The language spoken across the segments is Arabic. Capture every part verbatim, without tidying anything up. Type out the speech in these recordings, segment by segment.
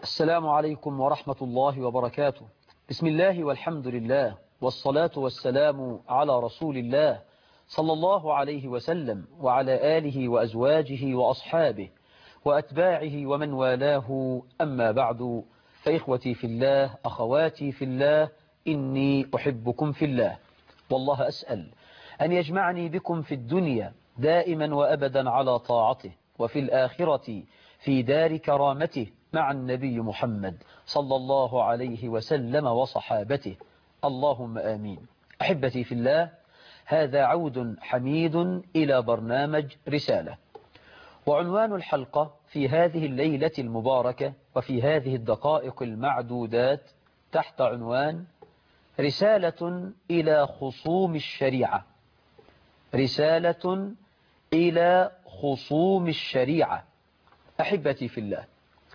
السلام عليكم ورحمة الله وبركاته. بسم الله والحمد لله والصلاة والسلام على رسول الله صلى الله عليه وسلم وعلى آله وأزواجه وأصحابه وأتباعه ومن والاه، أما بعد، فإخوتي في الله، أخواتي في الله، إني أحبكم في الله، والله أسأل أن يجمعني بكم في الدنيا دائما وأبدا على طاعته، وفي الآخرة في دار كرامته مع النبي محمد صلى الله عليه وسلم وصحابته، اللهم آمين. أحبتي في الله، هذا عود حميد إلى برنامج رسالة، وعنوان الحلقة في هذه الليلة المباركة وفي هذه الدقائق المعدودات تحت عنوان رسالة إلى خصوم الشريعة. رسالة إلى خصوم الشريعة. أحبتي في الله،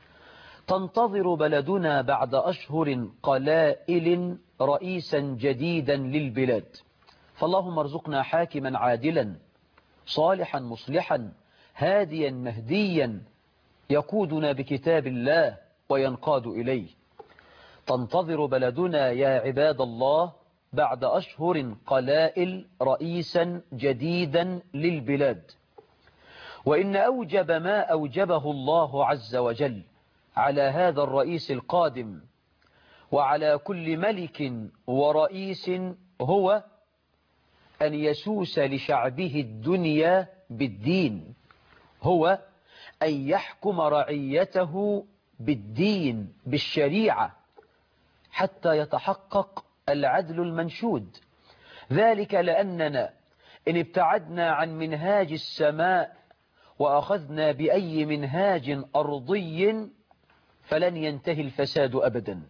تنتظر بلدنا بعد أشهر قلائل رئيسا جديدا للبلاد، فاللهم ارزقنا حاكما عادلا صالحا مصلحا هاديا مهديا يقودنا بكتاب الله وينقاد إليه. تنتظر بلدنا يا عباد الله بعد أشهر قلائل رئيسا جديدا للبلاد، وإن أوجب ما أوجبه الله عز وجل على هذا الرئيس القادم وعلى كل ملك ورئيس هو أن يسوس لشعبه الدنيا بالدين، هو أن يحكم رعيته بالدين بالشريعة حتى يتحقق العدل المنشود. ذلك لأننا إن ابتعدنا عن منهاج السماء وأخذنا بأي منهاج أرضي فلن ينتهي الفساد أبدا،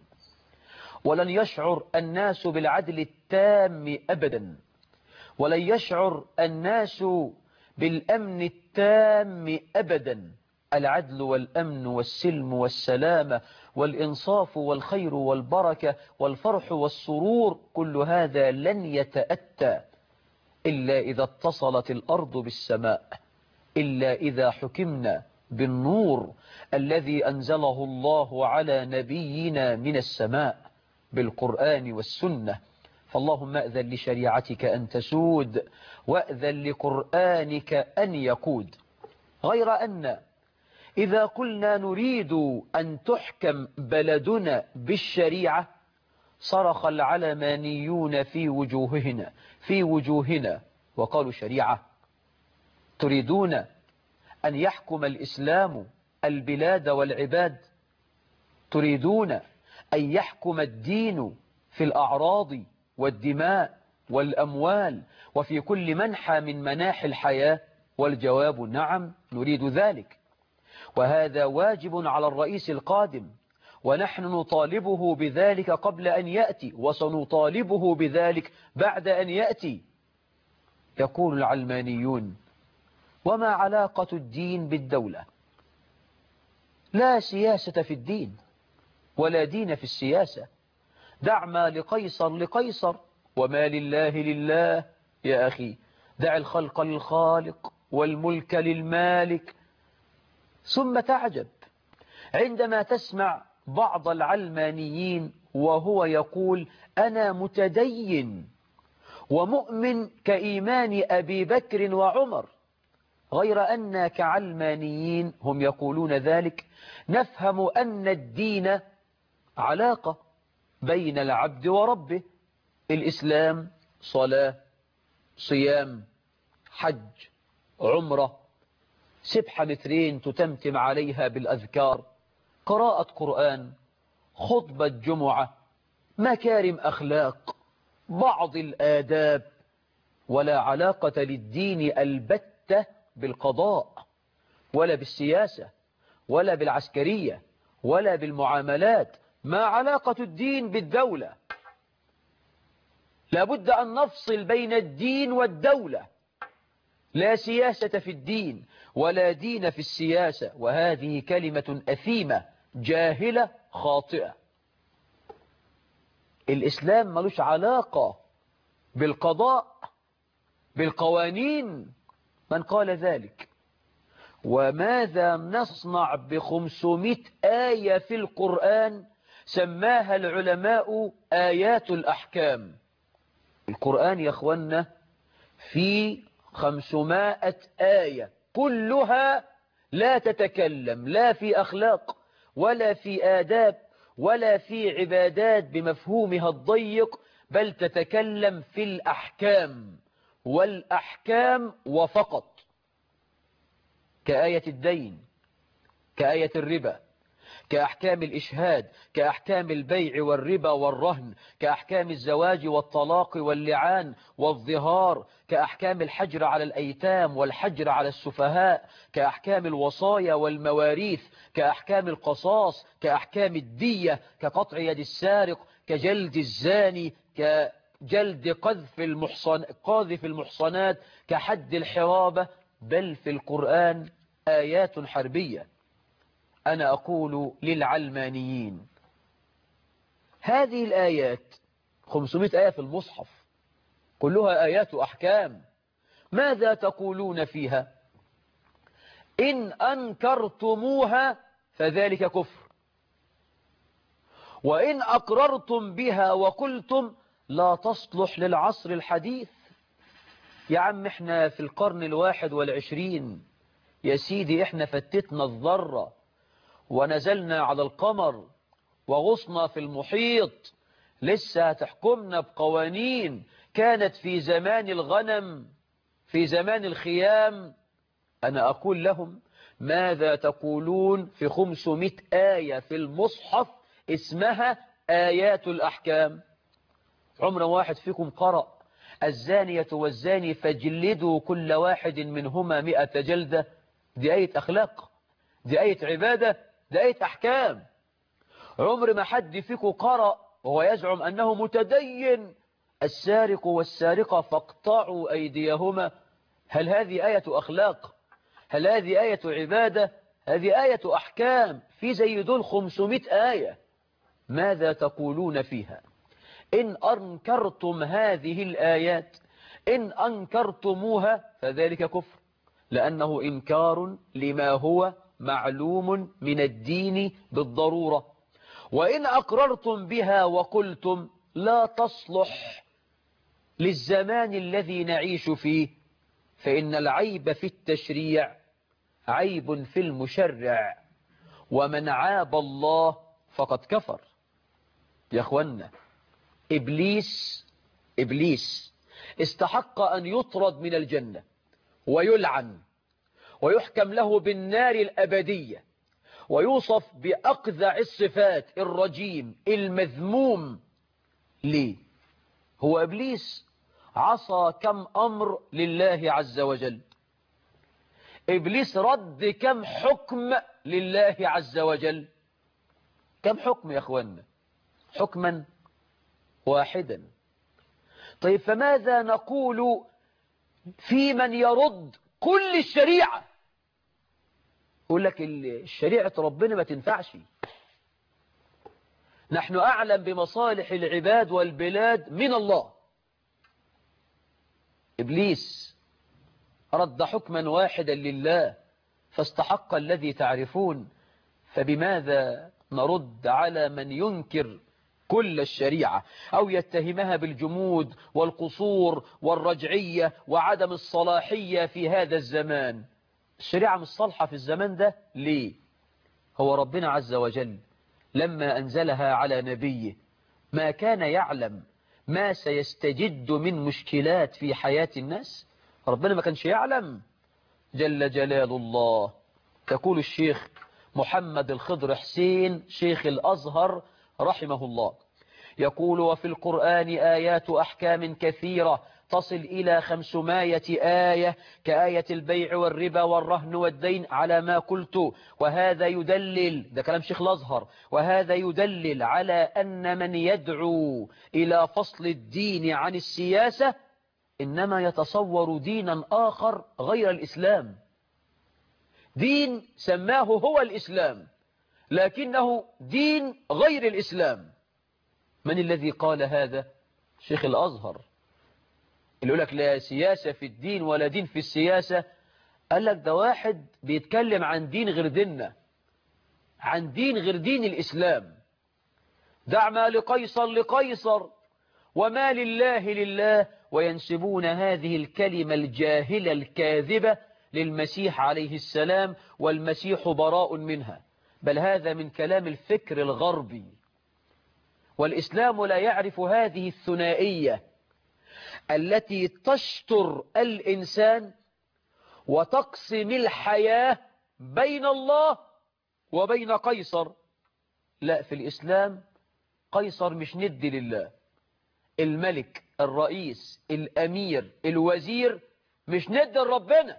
ولن يشعر الناس بالعدل التام أبدا، ولن يشعر الناس بالأمن التام أبدا. العدل والأمن والسلم والسلامة والإنصاف والخير والبركة والفرح والسرور، كل هذا لن يتأتى إلا إذا اتصلت الأرض بالسماء، إلا إذا حكمنا بالنور الذي أنزله الله على نبينا من السماء بالقرآن والسنة. فاللهم أذن لشريعتك أن تسود، وأذن لقرآنك أن يقود. غير أن إذا قلنا نريد أن تحكم بلدنا بالشريعة صرخ العلمانيون في وجوهنا في وجوهنا وقالوا: شريعة؟ تريدون أن يحكم الإسلام البلاد والعباد؟ تريدون أن يحكم الدين في الأعراض والدماء والأموال وفي كل منحى من مناحي الحياة؟ والجواب نعم، نريد ذلك، وهذا واجب على الرئيس القادم، ونحن نطالبه بذلك قبل أن يأتي، وسنطالبه بذلك بعد أن يأتي. يقول العلمانيون: وما علاقة الدين بالدولة؟ لا سياسة في الدين ولا دين في السياسة. دع ما لقيصر لقيصر وما لله لله. يا أخي، دع الخلق للخالق والملك للمالك. ثم تعجب عندما تسمع بعض العلمانيين وهو يقول: أنا متدين ومؤمن كإيمان أبي بكر وعمر. غير أن كعلمانيين هم يقولون ذلك نفهم أن الدين علاقة بين العبد وربه. الإسلام صلاة، صيام، حج، عمرة، سبحة مترين تتمتم عليها بالأذكار، قراءة قرآن، خطبة جمعة، مكارم أخلاق، بعض الآداب. ولا علاقة للدين البتة بالقضاء ولا بالسياسة ولا بالعسكرية ولا بالمعاملات. ما علاقة الدين بالدولة؟ لابد أن نفصل بين الدين والدولة. لا سياسة في الدين ولا دين في السياسة، وهذه كلمة أثيمة جاهلة خاطئة. الإسلام ملوش علاقة بالقضاء بالقوانين. من قال ذلك؟ وماذا نصنع بخمسمائة آية في القرآن سماها العلماء آيات الأحكام. القرآن يا أخوانا في خمسمائة آية كلها لا تتكلم لا في أخلاق ولا في آداب ولا في عبادات بمفهومها الضيق، بل تتكلم في الأحكام والأحكام وفقط، كآية الدين، كآية الربا، كأحكام الإشهاد، كأحكام البيع والربا والرهن، كأحكام الزواج والطلاق واللعان والظهار، كأحكام الحجر على الأيتام والحجر على السفهاء، كأحكام الوصايا والمواريث، كأحكام القصاص، كأحكام الدية، كقطع يد السارق، كجلد الزاني، كجلد قذف المحصن قاذف المحصنات، كحد الحرابة، بل في القرآن آيات حربية. أنا أقول للعلمانيين هذه الآيات خمسمائة آية في المصحف كلها آيات أحكام، ماذا تقولون فيها؟ إن أنكرتموها فذلك كفر، وإن أقررتم بها وقلتم لا تصلح للعصر الحديث. يا عم احنا في القرن الواحد والعشرين يا سيدي، احنا فتتنا الذرة ونزلنا على القمر وغصنا في المحيط، لسه تحكمنا بقوانين كانت في زمان الغنم، في زمان الخيام. أنا أقول لهم ماذا تقولون في خمسمائة آية في المصحف اسمها آيات الأحكام؟ عمر واحد فيكم قرأ الزانية والزاني فجلدوا كل واحد منهما مئة جلدة؟ دي آية أخلاق، دي آية عبادة، دي آية أحكام. عمر ما حد فيكم قرأ وهو يزعم أنه متدين السارق والسارقة فاقطعوا أيديهما؟ هل هذه آية أخلاق؟ هل هذه آية عبادة؟ هذه آية أحكام. في زي دول خمسمائة آية، ماذا تقولون فيها؟ إن أنكرتم هذه الآيات، إن أنكرتموها فذلك كفر، لأنه إنكار لما هو معلوم من الدين بالضرورة. وإن أقررتم بها وقلتم لا تصلح للزمان الذي نعيش فيه، فإن العيب في التشريع عيب في المشرع، ومن عاب الله فقد كفر. يا أخوانا، إبليس إبليس استحق أن يطرد من الجنة ويلعن ويحكم له بالنار الأبدية ويوصف بأقذع الصفات، الرجيم المذموم. ليه؟ هو إبليس عصى كم أمر لله عز وجل؟ إبليس رد كم حكم لله عز وجل؟ كم حكم يا أخوانا؟ حكما واحدا. طيب فماذا نقول في من يرد كل الشريعة؟ يقول لك الشريعة ربنا ما تنفعش، نحن أعلم بمصالح العباد والبلاد من الله. إبليس رد حكما واحدا لله فاستحق الذي تعرفون، فبماذا نرد على من ينكر كل الشريعة أو يتهمها بالجمود والقصور والرجعية وعدم الصلاحية في هذا الزمان؟ الشريعة مش صالحة في الزمان ده ليه؟ هو ربنا عز وجل لما أنزلها على نبيه ما كان يعلم ما سيستجد من مشكلات في حياة الناس؟ ربنا ما كانش يعلم؟ جل جلال الله. تقول الشيخ محمد الخضر حسين شيخ الأزهر رحمه الله، يقول وفي القرآن آيات أحكام كثيرة تصل إلى خمسمائة آية كآية البيع والربا والرهن والدين على ما قلت. وهذا يدلل، ده كلام شيخ الأزهر، وهذا يدلل على أن من يدعو إلى فصل الدين عن السياسة إنما يتصور دينا آخر غير الإسلام، دين سماه هو الإسلام لكنه دين غير الإسلام. من الذي قال هذا؟ شيخ الأزهر اللي يقول لك لا سياسة في الدين ولا دين في السياسة. قال لك ده واحد بيتكلم عن دين غير ديننا، عن دين غير دين الإسلام. دع ما لقيصر لقيصر وما لله لله، وينسبون هذه الكلمة الجاهلة الكاذبة للمسيح عليه السلام، والمسيح براء منها، بل هذا من كلام الفكر الغربي. والإسلام لا يعرف هذه الثنائية التي تشطر الإنسان وتقسم الحياة بين الله وبين قيصر. لا، في الإسلام قيصر مش ند لله، الملك الرئيس الأمير الوزير مش ند لربنا.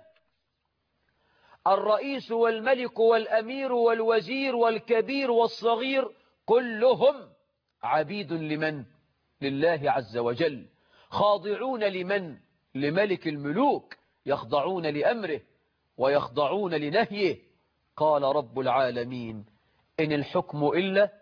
الرئيس والملك والأمير والوزير والكبير والصغير كلهم عبيد لمن؟ لله عز وجل، خاضعون لمن؟ لملك الملوك، يخضعون لأمره ويخضعون لنهيه. قال رب العالمين: إن الحكم إلا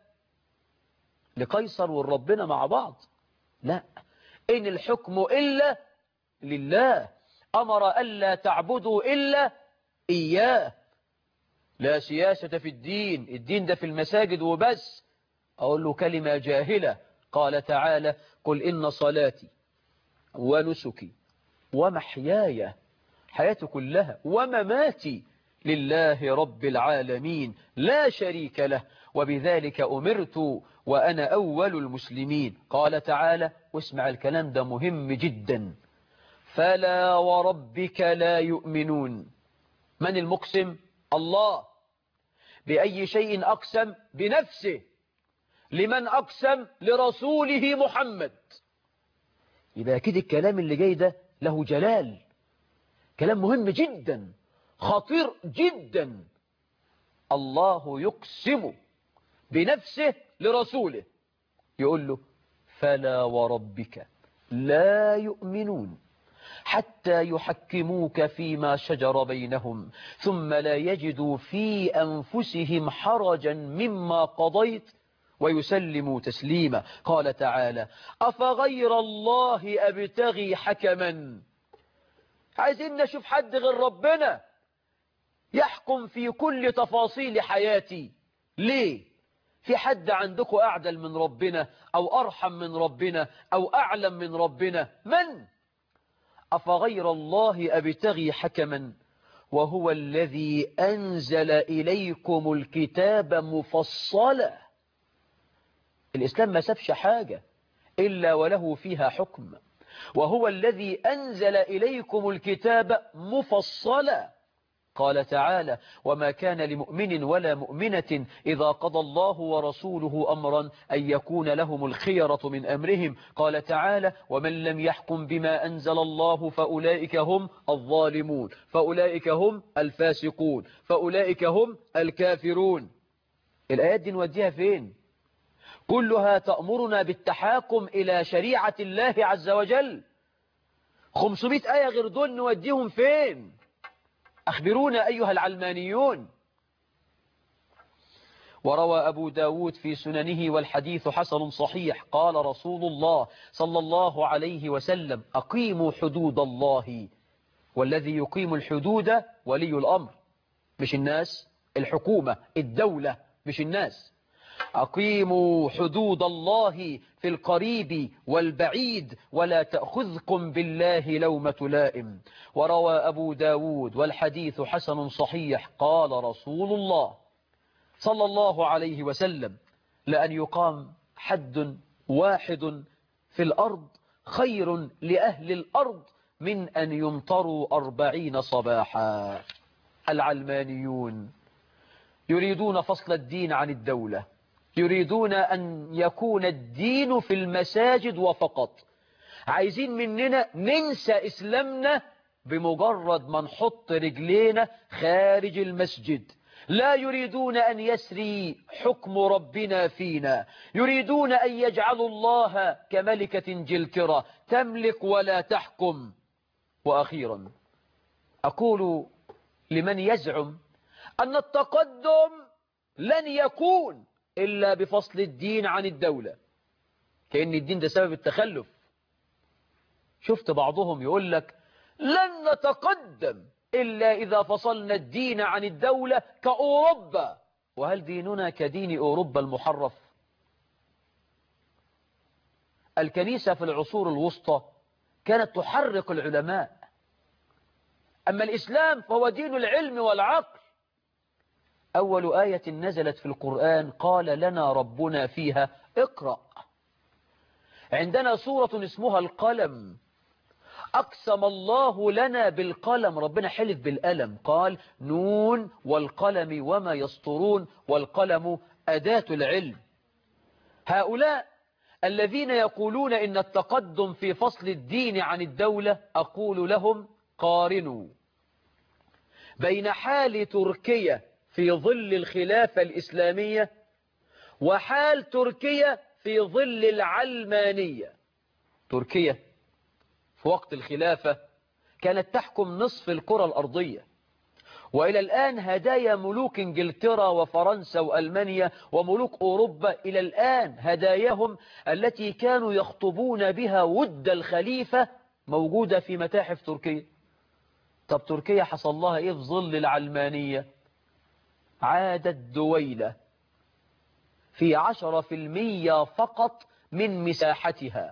لقيصر والربنا مع بعض، لا، إن الحكم إلا لله، أمر ألا تعبدوا إلا إياه. لا سياسة في الدين، الدين ده في المساجد وبس. أقول له كلمة جاهلة. قال تعالى: قل إن صلاتي ونسكي ومحياي، حياتي كلها، ومماتي لله رب العالمين لا شريك له، وبذلك أمرت وأنا أول المسلمين. قال تعالى، واسمع الكلام ده مهم جدا: فلا وربك لا يؤمنون. من المقسم؟ الله. بأي شيء أقسم؟ بنفسه. لمن أقسم؟ لرسوله محمد. يبقى كده الكلام اللي جاي ده له جلال، كلام مهم جدا، خطير جدا. الله يقسم بنفسه لرسوله، يقول له: فلا وربك لا يؤمنون حتى يحكموك فيما شجر بينهم ثم لا يجدوا في أنفسهم حرجا مما قضيت ويسلموا تسليما. قال تعالى: أفغير الله أبتغي حكما. عايزين نشوف حد غير ربنا يحكم في كل تفاصيل حياتي؟ ليه؟ في حد عندكم أعدل من ربنا أو أرحم من ربنا أو أعلم من ربنا؟ من؟ أفغير الله أبتغي حكما وهو الذي أنزل إليكم الكتاب مفصلا. الإسلام ما سابش حاجة إلا وله فيها حكم. وهو الذي أنزل إليكم الكتاب مفصلا. قال تعالى: وما كان لمؤمن ولا مؤمنة إذا قضى الله ورسوله أمرا أن يكون لهم الخيرة من أمرهم. قال تعالى: ومن لم يحكم بما أنزل الله فأولئك هم الظالمون، فأولئك هم الفاسقون، فأولئك هم الكافرون. الآيات دي نوديها فين؟ كلها تأمرنا بالتحاكم إلى شريعة الله عز وجل. خمسمائة آية غير دول نوديهم فين؟ أخبرونا أيها العلمانيون. وروى أبو داود في سننه والحديث حسن صحيح قال رسول الله صلى الله عليه وسلم: أقيموا حدود الله، والذي يقيم الحدود ولي الأمر، مش الناس، الحكومة، الدولة، مش الناس. أقيموا حدود الله في القريب والبعيد ولا تأخذكم بالله لومة لائم. وروى أبو داود والحديث حسن صحيح قال رسول الله صلى الله عليه وسلم: لأن يقام حد واحد في الأرض خير لأهل الأرض من أن يمطروا أربعين صباحا. العلمانيون يريدون فصل الدين عن الدولة، يريدون أن يكون الدين في المساجد وفقط. عايزين مننا ننسى إسلامنا بمجرد ما نحط رجلينا خارج المسجد. لا يريدون أن يسري حكم ربنا فينا، يريدون أن يجعلوا الله كملكة انجلترا تملك ولا تحكم. وأخيرا أقول لمن يزعم أن التقدم لن يكون إلا بفصل الدين عن الدولة، كأن الدين ده سبب التخلف. شفت بعضهم يقول لك: لن نتقدم إلا إذا فصلنا الدين عن الدولة كأوروبا. وهل ديننا كدين أوروبا المحرف؟ الكنيسة في العصور الوسطى كانت تحرق العلماء، أما الإسلام فهو دين العلم والعقل. أول آية نزلت في القرآن قال لنا ربنا فيها اقرأ. عندنا سورة اسمها القلم، أقسم الله لنا بالقلم، ربنا حلف بالقلم، قال نون والقلم وما يسطرون، والقلم أداة العلم. هؤلاء الذين يقولون إن التقدم في فصل الدين عن الدولة، أقول لهم قارنوا بين حال تركيا في ظل الخلافة الإسلامية وحال تركيا في ظل العلمانية. تركيا في وقت الخلافة كانت تحكم نصف الكرة الأرضية، وإلى الآن هدايا ملوك إنجلترا وفرنسا وألمانيا وملوك أوروبا إلى الآن هداياهم التي كانوا يخطبون بها ود الخليفة موجودة في متاحف تركيا. طب تركيا حصل لها إيه في ظل العلمانية؟ عادت دويلة في عشرة في المية فقط من مساحتها،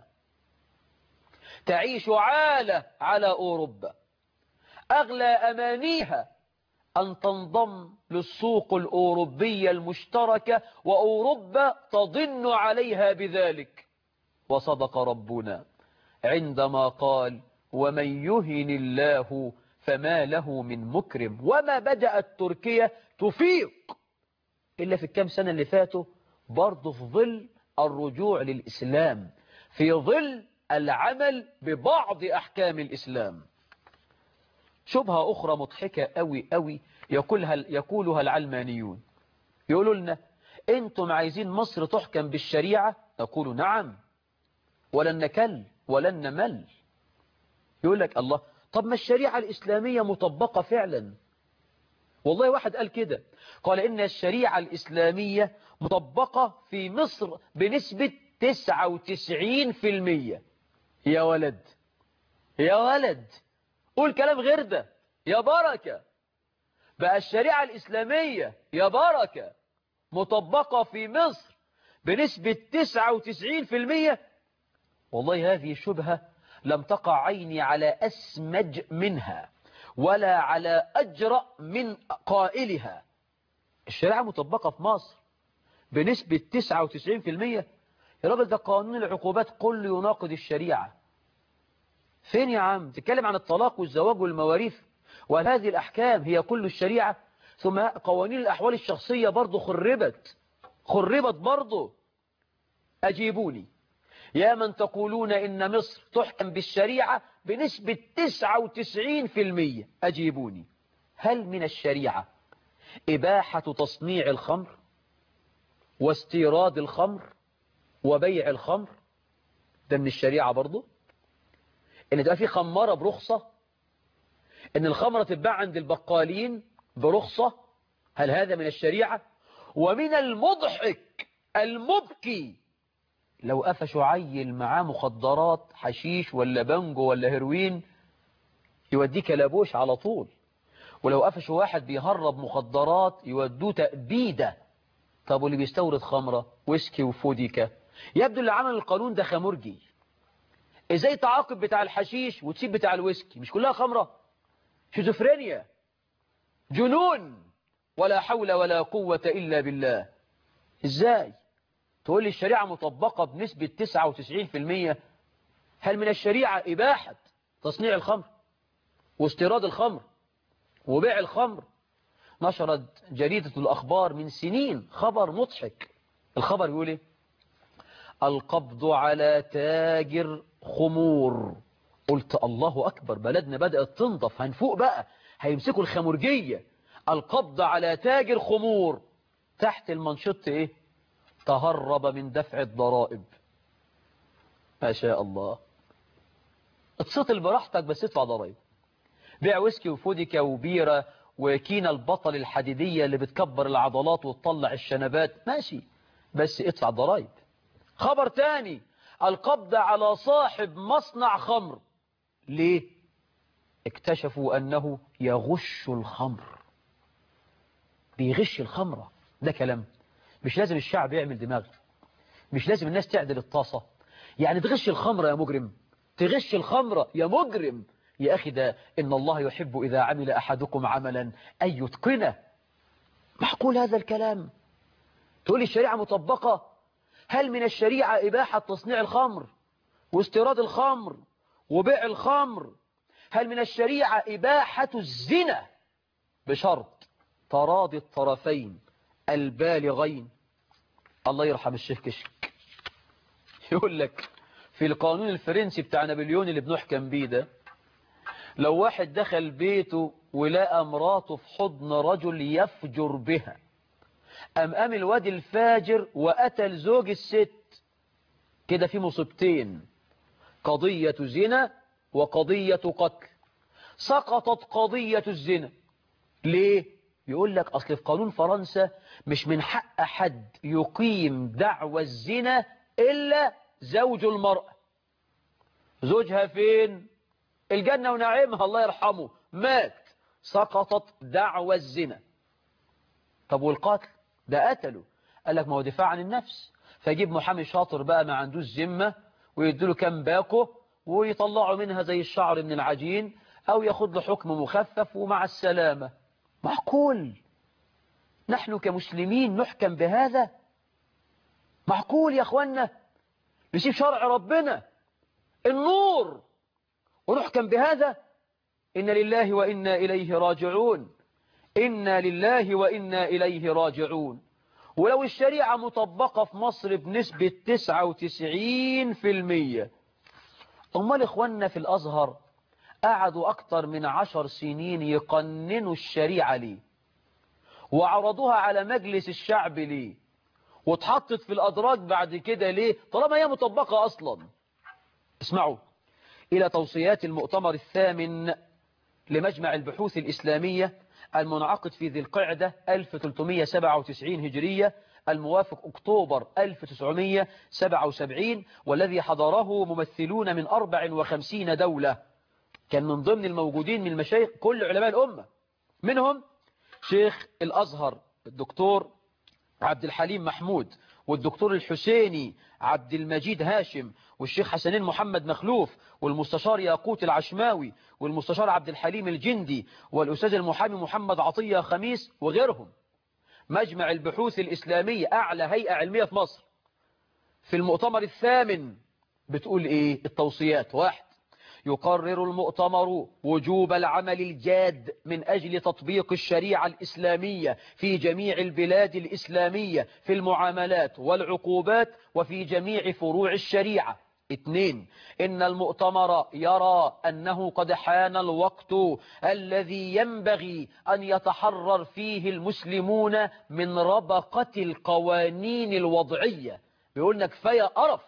تعيش عالة على أوروبا، أغلى أمانيها أن تنضم للسوق الأوروبية المشتركة، وأوروبا تضن عليها بذلك. وصدق ربنا عندما قال ومن يهن الله فما له من مكرم. وما بدأت تركيا تفيق إلا في الكام سنة اللي فاتوا، برضه في ظل الرجوع للإسلام، في ظل العمل ببعض أحكام الإسلام. شبهة أخرى مضحكة أوي أوي يقولها, يقولها العلمانيون، يقولوا لنا أنتم عايزين مصر تحكم بالشريعة؟ نقول نعم، ولن نكل ولن نمل. يقول لك الله، طب ما الشريعة الإسلامية مطبقة فعلا. والله واحد قال كده، قال إن الشريعة الإسلامية مطبقة في مصر بنسبة تسعة وتسعين في المية. يا ولد يا ولد، قول كلام غير ده يا بركة. بقى الشريعة الإسلامية يا بركة مطبقة في مصر بنسبة تسعة وتسعين في المية. والله هذه شبهة لم تقع عيني على أسمج منها ولا على أجرأ من قائلها. الشريعة مطبقة في مصر بنسبة تسعة وتسعين في المية. يا راجل ده قانون العقوبات كله يناقض الشريعة. فين يا عم؟ تتكلم عن الطلاق والزواج والمواريث، وهذه الأحكام هي كل الشريعة؟ ثم قوانين الأحوال الشخصية برضو خربت خربت برضو. أجيبوني يا من تقولون إن مصر تحكم بالشريعة بنسبة تسعة وتسعين في المية، أجيبوني، هل من الشريعة إباحة تصنيع الخمر واستيراد الخمر وبيع الخمر؟ ده من الشريعة برضو؟ إن تبقى في خمارة برخصة، إن الخمرة تتباع عند البقالين برخصة، هل هذا من الشريعة؟ ومن المضحك المبكي لو قفشوا عيل معاه مخدرات حشيش ولا بنجو ولا هيروين يوديه كلابوش على طول، ولو قفشوا واحد بيهرب مخدرات يودوه تأبيدة. طب واللي بيستورد خمرة ويسكي وفوديكا؟ يبدو اللي عمل القانون ده خمرجي. ازاي تعاقب بتاع الحشيش وتسيب بتاع الويسكي؟ مش كلها خمرة؟ شيزوفرينيا، جنون، ولا حول ولا قوة إلا بالله. ازاي تقول لي الشريعة مطبقة بنسبة تسعة وتسعين في المية؟ هل من الشريعة إباحة تصنيع الخمر واستيراد الخمر وبيع الخمر؟ نشرت جريدة الأخبار من سنين خبر مضحك. الخبر يقول ايه؟ القبض على تاجر خمور. قلت الله أكبر، بلدنا بدأت تنضف، هنفوق بقى، هيمسكوا الخمرجية. القبض على تاجر خمور، تحت المنشط ايه؟ تهرب من دفع الضرائب. ما شاء الله، اتصل براحتك بس ادفع ضرائب. بيع ويسكي وفوديكا وبيرة وكينا البطل الحديدية اللي بتكبر العضلات وتطلع الشنبات، ماشي، بس ادفع ضرائب. خبر تاني، القبض على صاحب مصنع خمر. ليه؟ اكتشفوا أنه يغش الخمر، بيغش الخمرة. ده كلام مش لازم الشعب يعمل دماغ، مش لازم الناس تعدل الطاسة. يعني تغش الخمرة يا مجرم، تغش الخمرة يا مجرم. يا أخي ده إن الله يحب إذا عمل أحدكم عملا أن يتقنه. معقول هذا الكلام؟ تقول الشريعة مطبقة؟ هل من الشريعة إباحة تصنيع الخمر واستيراد الخمر وبيع الخمر؟ هل من الشريعة إباحة الزنا بشرط تراضي الطرفين البالغين؟ الله يرحم الشيخ كشك يقول لك في القانون الفرنسي بتاع نابليون اللي بنحكم بيه ده، لو واحد دخل بيته ولقى مراته في حضن رجل يفجر بها، أم أم الواد الفاجر وقتل زوج الست، كده في مصيبتين، قضية زنا وقضية قتل. سقطت قضية الزنا. ليه؟ يقول لك أصل في قانون فرنسا مش من حق حد يقيم دعوى الزنا إلا زوج المرأة. زوجها فين؟ الجنة ونعيمها الله يرحمه، مات، سقطت دعوى الزنا. طب والقتل ده قتله، قال لك ما هو دفاع عن النفس، فيجيب محامي شاطر بقى ما عندوش ذمة ويديله كام باكو ويطلعوا منها زي الشعر من العجين، أو ياخد له حكم مخفف ومع السلامة. معقول نحن كمسلمين نحكم بهذا؟ معقول يا أخوانا نسيب شرع ربنا النور ونحكم بهذا؟ إن لله وإنا إليه راجعون، إنا لله وإنا إليه راجعون. ولو الشريعة مطبقة في مصر بنسبة تسعة وتسعين في المية، أمال إخواننا في الأزهر قعدوا أكتر من عشر سنين يقننوا الشريعة ليه، وعرضوها على مجلس الشعب ليه، واتحطت في الأدراج بعد كده ليه طالما هي مطبقة أصلا؟ اسمعوا إلى توصيات المؤتمر الثامن لمجمع البحوث الإسلامية المنعقد في ذي القعدة ألف وثلاثمئة وسبعة وتسعين هجرية الموافق أكتوبر ألف وتسعمئة وسبعة وسبعين، والذي حضره ممثلون من أربع وخمسين دولة. كان من ضمن الموجودين من المشايخ كل علماء الأمة، منهم شيخ الأزهر الدكتور عبد الحليم محمود، والدكتور الحسيني عبد المجيد هاشم، والشيخ حسنين محمد مخلوف، والمستشار ياقوت العشماوي، والمستشار عبد الحليم الجندي، والأستاذ المحامي محمد عطية خميس وغيرهم. مجمع البحوث الإسلامية أعلى هيئة علمية في مصر. في المؤتمر الثامن بتقول إيه التوصيات؟ واحد، يقرر المؤتمر وجوب العمل الجاد من أجل تطبيق الشريعة الإسلامية في جميع البلاد الإسلامية في المعاملات والعقوبات وفي جميع فروع الشريعة. اثنين، إن المؤتمر يرى أنه قد حان الوقت الذي ينبغي أن يتحرر فيه المسلمون من ربقة القوانين الوضعية. بيقولنا كفاية قرف،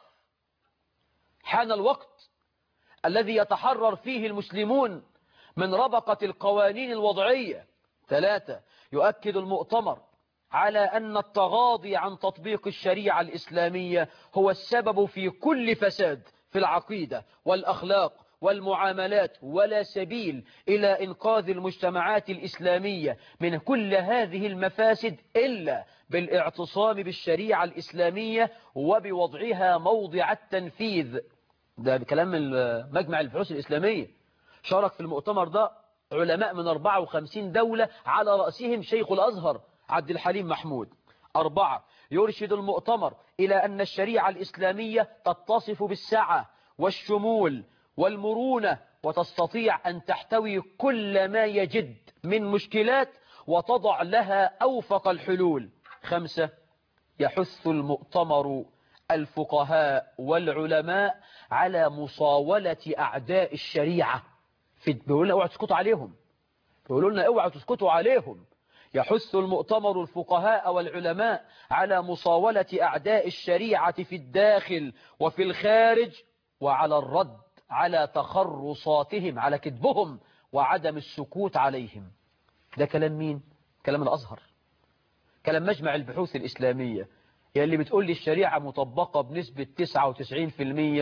حان الوقت الذي يتحرر فيه المسلمون من ربقة القوانين الوضعية. ثلاثة، يؤكد المؤتمر على أن التغاضي عن تطبيق الشريعة الإسلامية هو السبب في كل فساد في العقيدة والأخلاق والمعاملات، ولا سبيل إلى إنقاذ المجتمعات الإسلامية من كل هذه المفاسد إلا بالاعتصام بالشريعة الإسلامية وبوضعها موضع التنفيذ. ده بكلام مجمع البحوث الإسلامية. شارك في المؤتمر ده علماء من أربعة وخمسين دولة على رأسهم شيخ الأزهر عبد الحليم محمود. أربعة، يرشد المؤتمر إلى أن الشريعة الإسلامية تتصف بالسعة والشمول والمرونة، وتستطيع أن تحتوي كل ما يجد من مشكلات وتضع لها أوفق الحلول. خمسة، يحث المؤتمر الفقهاء والعلماء على مصاولة أعداء الشريعة. بيقولوا لنا اوعوا تسكتوا عليهم، بيقولوا لنا اوعوا تسكتوا عليهم. يحث المؤتمر الفقهاء والعلماء على مصاولة أعداء الشريعة في الداخل وفي الخارج، وعلى الرد على تخرصاتهم، على كذبهم وعدم السكوت عليهم. ده كلام مين؟ كلام الأزهر، كلام مجمع البحوث الإسلامية. يلي بتقول لي الشريعة مطبقة بنسبة تسعة وتسعين في المية،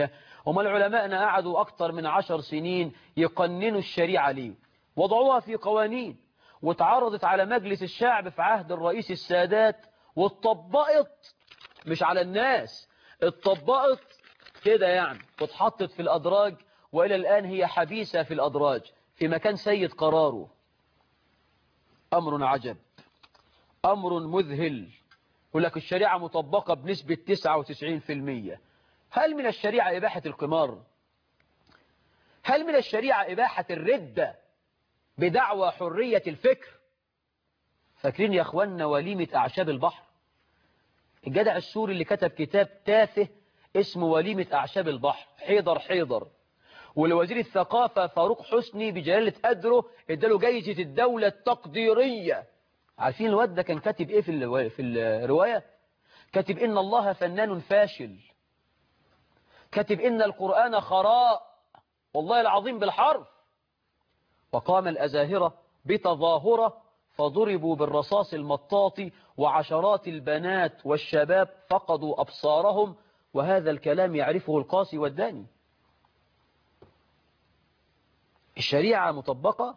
هم العلماء قعدوا أكثر من عشر سنين يقننوا الشريعة ليه، وضعوها في قوانين واتعرضت على مجلس الشعب في عهد الرئيس السادات واتطبقت، مش على الناس، اتطبقت كده يعني، واتحطت في الأدراج، وإلى الآن هي حبيسة في الأدراج في مكان سيد قراره. أمر عجب، أمر مذهل. يقول لك الشريعة مطبقة بنسبة تسعة وتسعين بالمئة. هل من الشريعة إباحة القمار؟ هل من الشريعة إباحة الردة بدعوى حرية الفكر؟ فاكرين يا أخوانا وليمة أعشاب البحر؟ الجدع السوري اللي كتب كتاب تافه اسمه وليمة أعشاب البحر، حيدر حيدر، والوزير الثقافة فاروق حسني بجلالة قدره اداله جايزة الدولة التقديرية. عارفين الواد ده كان كاتب ايه في الرواية؟ في الرواية كاتب إن الله فنان فاشل، كاتب إن القرآن خراء، والله العظيم بالحرف. وقام الأزاهرة بتظاهرة فضربوا بالرصاص المطاط، وعشرات البنات والشباب فقدوا أبصارهم، وهذا الكلام يعرفه القاسي والداني. الشريعة مطبقة،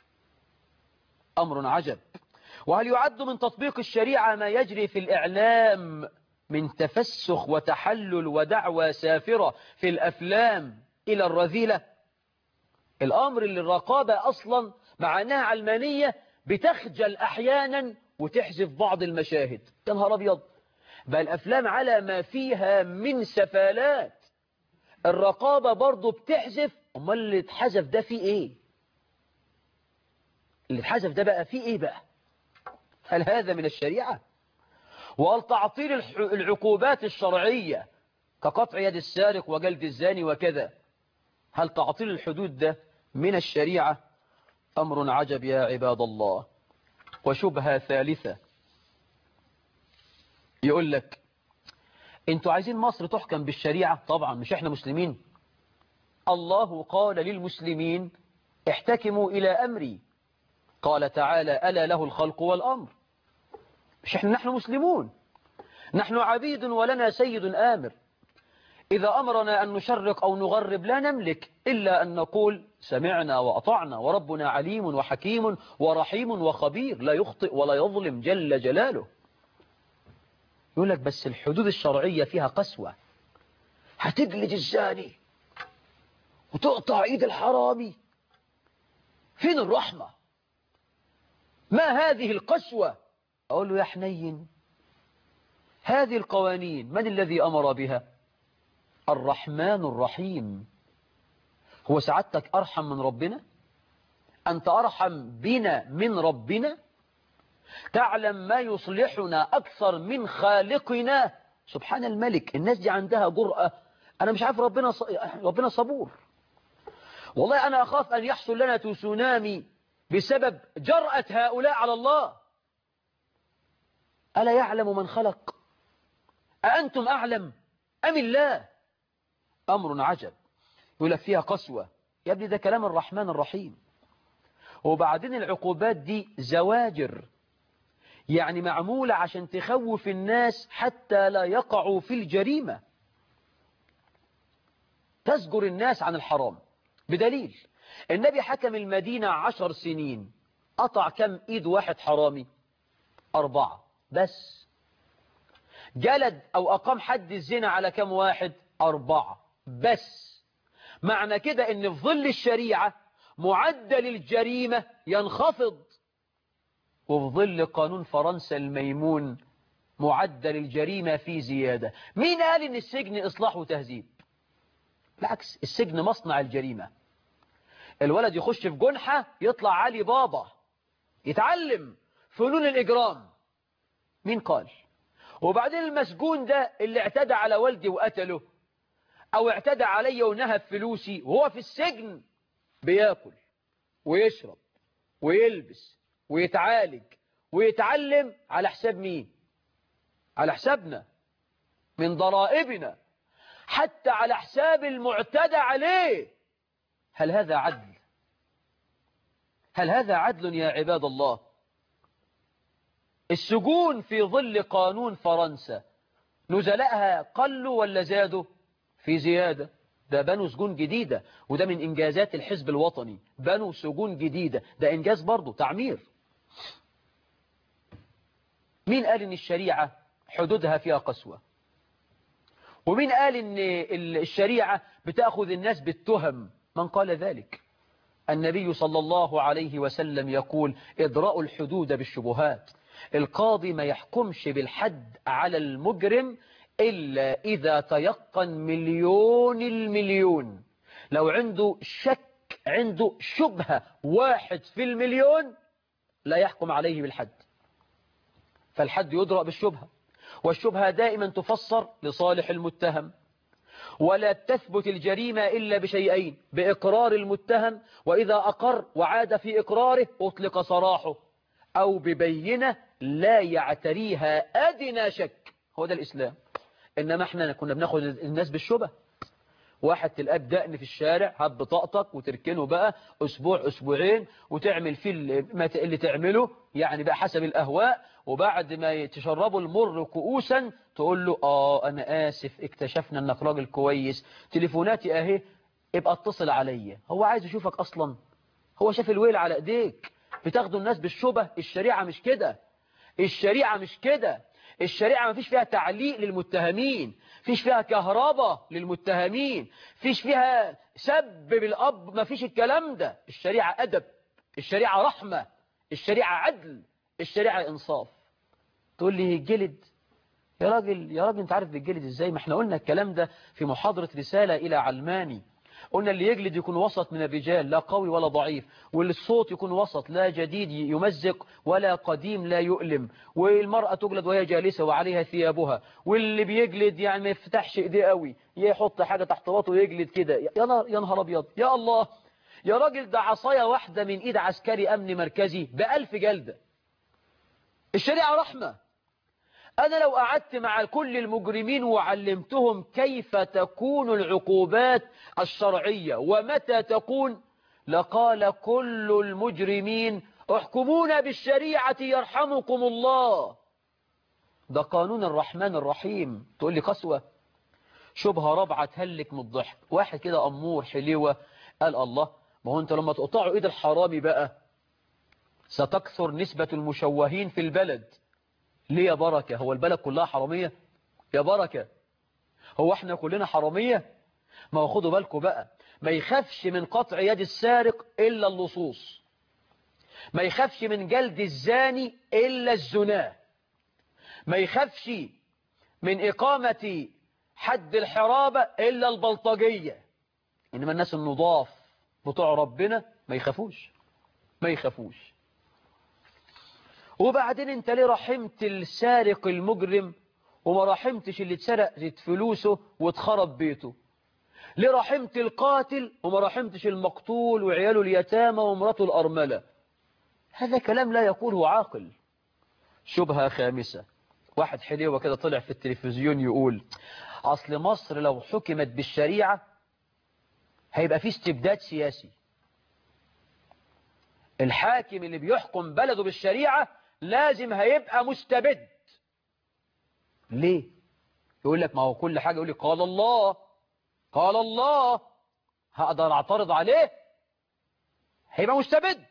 أمر عجب. وهل يعد من تطبيق الشريعة ما يجري في الإعلام من تفسخ وتحلل ودعوى سافرة في الأفلام إلى الرذيلة؟ الأمر اللي الرقابة أصلا مع أنها علمانية بتخجل أحيانا وتحذف بعض المشاهد. يا نهار أبيض، بل الأفلام على ما فيها من سفالات الرقابة برضو بتحذف. أمال اللي اتحذف ده فيه إيه؟ اللي اتحذف ده بقى فيه إيه بقى؟ هل هذا من الشريعة؟ وهل تعطيل العقوبات الشرعية كقطع يد السارق وجلد الزاني وكذا، هل تعطيل الحدود ده من الشريعة؟ أمر عجب يا عباد الله. وشبهة ثالثة، يقول لك انتوا عايزين مصر تحكم بالشريعة؟ طبعا، مش احنا مسلمين؟ الله قال للمسلمين احتكموا إلى أمري، قال تعالى ألا له الخلق والأمر. مش احنا نحن مسلمون، نحن عبيد ولنا سيد آمر، إذا أمرنا أن نشرق أو نغرب لا نملك إلا أن نقول سمعنا وأطعنا وربنا عليم وحكيم ورحيم وخبير لا يخطئ ولا يظلم جل جلاله. يقول لك بس الحدود الشرعية فيها قسوة، هتجلد الزاني وتقطع ايد الحرامي، فين الرحمة؟ ما هذه القسوة؟ أقول له يا حنين، هذه القوانين من الذي أمر بها؟ الرحمن الرحيم. هو سعادتك أرحم من ربنا؟ أنت أرحم بنا من ربنا؟ تعلم ما يصلحنا أكثر من خالقنا؟ سبحان الملك. الناس دي عندها جرأة، أنا مش عارف، ربنا ص... ربنا صبور. والله أنا أخاف أن يحصل لنا تسونامي بسبب جرأة هؤلاء على الله. ألا يعلم من خلق؟ أأنتم أعلم أم الله؟ أمر عجب. يقول لك فيها قسوة. يا ابني ده كلام الرحمن الرحيم. وبعدين العقوبات دي زواجر، يعني معمولة عشان تخوف الناس حتى لا يقعوا في الجريمة، تزجر الناس عن الحرام. بدليل النبي حكم المدينة عشر سنين، قطع كم ايد واحد حرامي؟ أربعة بس. جلد أو أقام حد الزنا على كم واحد؟ أربعة بس. معنى كده ان في ظل الشريعة معدل الجريمة ينخفض، وفي ظل قانون فرنسا الميمون معدل الجريمة في زيادة. مين قال ان السجن إصلاح وتهذيب؟ بالعكس، السجن مصنع الجريمة. الولد يخش في جنحة يطلع علي بابا، يتعلم فنون الإجرام. مين قال؟ وبعدين المسجون ده اللي اعتدى على والدي وقتله، أو اعتدى علي ونهب فلوسي، وهو في السجن بياكل ويشرب ويلبس ويتعالج ويتعلم على حساب مين؟ على حسابنا من ضرائبنا، حتى على حساب المعتدى عليه. هل هذا عدل؟ هل هذا عدل يا عباد الله؟ السجون في ظل قانون فرنسا نزلائها قلوا ولا زادوا؟ في زيادة. ده بنوا سجون جديدة، وده من إنجازات الحزب الوطني، بنوا سجون جديدة، ده إنجاز برضه تعمير. مين قال إن الشريعة حدودها فيها قسوة؟ ومين قال إن الشريعة بتأخذ الناس بالتهم؟ من قال ذلك؟ النبي صلى الله عليه وسلم يقول ادرأوا الحدود بالشبهات. القاضي ما يحكمش بالحد على المجرم إلا إذا تيقن مليون المليون. لو عنده شك، عنده شبهة واحد في المليون، لا يحكم عليه بالحد. فالحد يدرأ بالشبهة، والشبهة دائما تفسر لصالح المتهم. ولا تثبت الجريمة إلا بشيئين: بإقرار المتهم، وإذا أقر وعاد في إقراره أطلق سراحه، أو ببينة لا يعتريها أدنى شك. هو ده الإسلام. إنما احنا كنا بناخد الناس بالشبه. واحد تلقاه بدقن في الشارع، هات بطاقتك وتركنه بقى أسبوع أسبوعين وتعمل فيه اللي تعمله، يعني بقى حسب الأهواء، وبعد ما تشربوا المر كؤوسا تقول له آه أنا آسف، اكتشفنا أنك راجل كويس، تليفوناتي أهي، ابقى اتصل عليا. هو عايز يشوفك أصلا؟ هو شاف الويل على ايديك. بتاخدوا الناس بالشبه. الشريعة مش كده، الشريعة مش كده. الشريعة ما فيش فيها تعليق للمتهمين، فيش فيها كهرباء للمتهمين، فيش فيها سب بالأب، ما فيش الكلام ده. الشريعة أدب، الشريعة رحمة، الشريعة عدل، الشريعة إنصاف. تقول لي الجلد يا راجل، يا راجل انت عارف بالجلد ازاي؟ ما احنا قلنا الكلام ده في محاضرة رسالة إلى علماني. قلنا اللي يجلد يكون وسط من الرجال، لا قوي ولا ضعيف، والصوت يكون وسط، لا جديد يمزق ولا قديم لا يؤلم، والمرأة تجلد وهي جالسة وعليها ثيابها، واللي بيجلد يعني ما يفتحش ايديه قوي، يحط حاجة تحت باطه ويجلد كده. يا نهار يا نهار ابيض، يا الله يا راجل، ده عصاية واحدة من ايد عسكري امن مركزي بألف جلدة. الشريعة رحمة. أنا لو قعدت مع كل المجرمين وعلمتهم كيف تكون العقوبات الشرعية ومتى تكون، لقال كل المجرمين احكمونا بالشريعة يرحمكم الله. ده قانون الرحمن الرحيم. تقول لي قسوة؟ شبهة رابعة تهلك من الضحك. واحد كده أمور حليوة قال الله، ما هو أنت لما تقطعوا إيد الحرامي بقى ستكثر نسبة المشوهين في البلد. ليه يا بركة؟ هو البلد كلها حرامية؟ يا بركة هو احنا كلنا حرامية؟ ما هو خدوا بالكم بقى، ما يخافش من قطع يد السارق إلا اللصوص، ما يخافش من جلد الزاني إلا الزناه، ما يخافش من إقامة حد الحرابة إلا البلطجية. إنما الناس النضاف بتوع ربنا ما يخافوش، ما يخافوش. وبعدين انت ليه رحمت السارق المجرم وما رحمتش اللي اتسرقت فلوسه واتخرب بيته؟ ليه رحمت القاتل وما رحمتش المقتول وعياله اليتامى ومراته الأرملة؟ هذا كلام لا يقوله عاقل. شبهة خامسة، واحد حليوة كده طلع في التلفزيون يقول أصل مصر لو حكمت بالشريعة هيبقى فيه استبداد سياسي. الحاكم اللي بيحكم بلده بالشريعة لازم هيبقى مستبد. ليه؟ يقول لك ما هو كل حاجة يقول لي قال الله قال الله، هقدر اعترض عليه؟ هيبقى مستبد.